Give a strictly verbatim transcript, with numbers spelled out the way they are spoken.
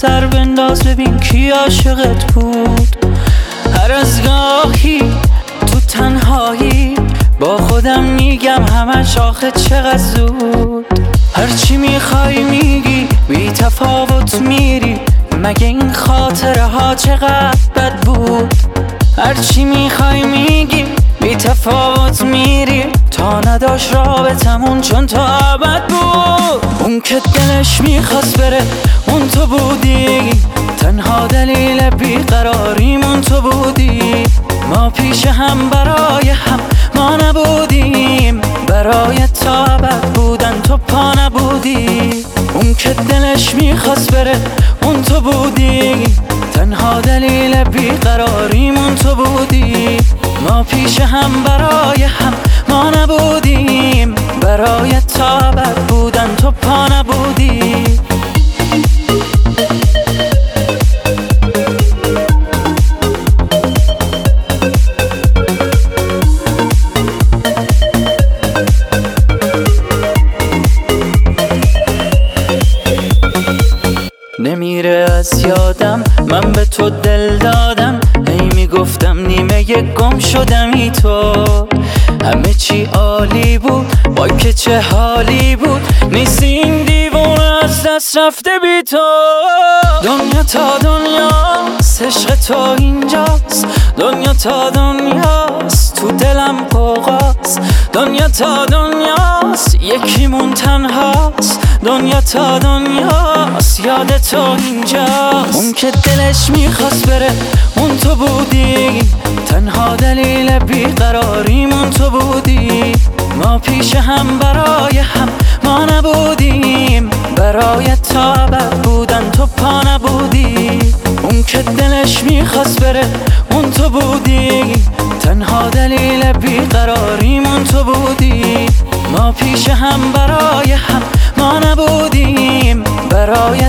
سر بنداز ببین کی عاشقت بود. هر از گاهی تو تنهایی با خودم میگم همش آخه چقدر زود. هرچی میخوای میگی بی تفاوت میری، مگه این خاطره ها چقدر بد بود. هرچی میخوای میگی بی تفاوت میری، تا نداشت رابطمون چون تا ابد بود. اون که دلش میخواست بره اون تو بودی، تنها دلیل بیقراریمون تو بودی. ما پیش هم برای هم ما نبودیم، برای تا ابد بودن تو پا نبودی. اون که دلش میخواست بره اون تو بودی، تنها دلیل بیقراریمون تو بودی. ما پیش هم برای هم ما نبودیم، برای تا ابد بودن تو پا نبودی. نمیره از یادم من به تو دل دادم، هی میگفتم نیمه گم شدمی تو. همه چی عالی بود وای که چه حالی بود، نیستی این دیوونه از دست رفته بی تو. دنیا تا دنیاست عشق تو اینجاست، دنیا تا دنیاست تو دلم قوقاست. دنیا تا دنیاست یکیمون تنهاست، دنیا تا دنیاست یاد تو اینجاست. اون که دلش میخواست بره اون تو بودی، تنها دلیل بیقراریمون تو بودی. ما پیش هم برای هم ما نبودیم، برای تا ابد بودن تو پا نبودی. اون که دلش میخواست بره اون تو بودی، تنها دلیل بیقراریمون تو بودی. ما پیش هم برای هم ما نبودیم، برای